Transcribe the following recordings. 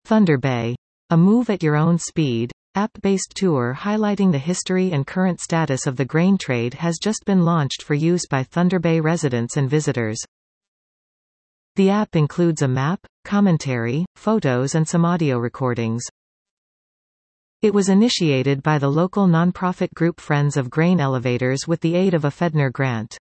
Thunder Bay. A move at your own speed, app-based tour highlighting the history and current status of the grain trade has just been launched for use by Thunder Bay residents and visitors. The app includes a map, commentary, photos and some audio recordings. It was initiated by the local nonprofit group Friends of Grain Elevators with the aid of a Fedner grant.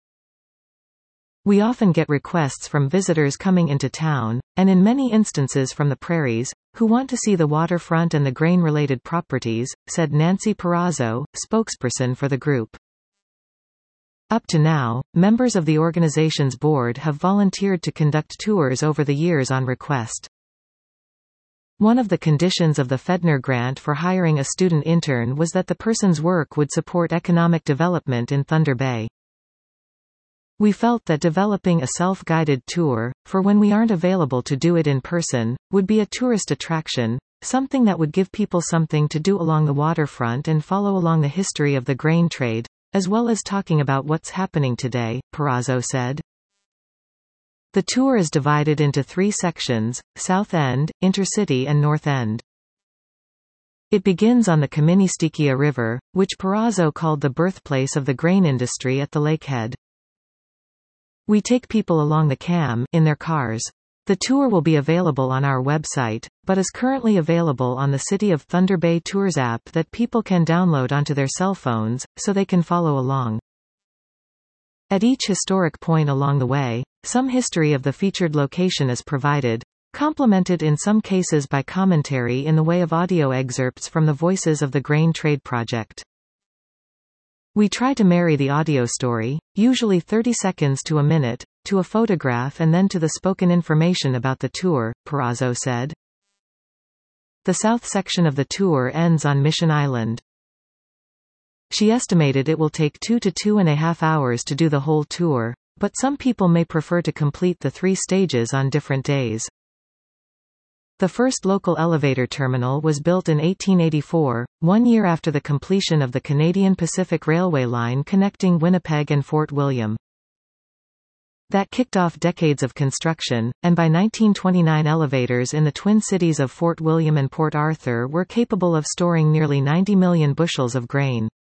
We often get requests from visitors coming into town, and in many instances from the prairies, who want to see the waterfront and the grain-related properties, said Nancy Perazzo, spokesperson for the group. Up to now, members of the organization's board have volunteered to conduct tours over the years on request. One of the conditions of the Fedner grant for hiring a student intern was that the person's work would support economic development in Thunder Bay. We felt that developing a self-guided tour, for when we aren't available to do it in person, would be a tourist attraction, something that would give people something to do along the waterfront and follow along the history of the grain trade, as well as talking about what's happening today, Perazzo said. The tour is divided into 3 sections, South End, Intercity and North End. It begins on the Kaministiquia River, which Perazzo called the birthplace of the grain industry at the lakehead. We take people along the Cam in their cars. The tour will be available on our website, but is currently available on the City of Thunder Bay Tours app that people can download onto their cell phones, so they can follow along. At each historic point along the way, some history of the featured location is provided, complemented in some cases by commentary in the way of audio excerpts from the voices of the Grain Trade Project. We try to marry the audio story, usually 30 seconds to a minute, to a photograph and then to the spoken information about the tour, Perazzo said. The south section of the tour ends on Mission Island. She estimated it will take 2 to 2.5 hours to do the whole tour, but some people may prefer to complete the 3 stages on different days. The first local elevator terminal was built in 1884, 1 year after the completion of the Canadian Pacific Railway line connecting Winnipeg and Fort William. That kicked off decades of construction, and by 1929 elevators in the twin cities of Fort William and Port Arthur were capable of storing nearly 90 million bushels of grain.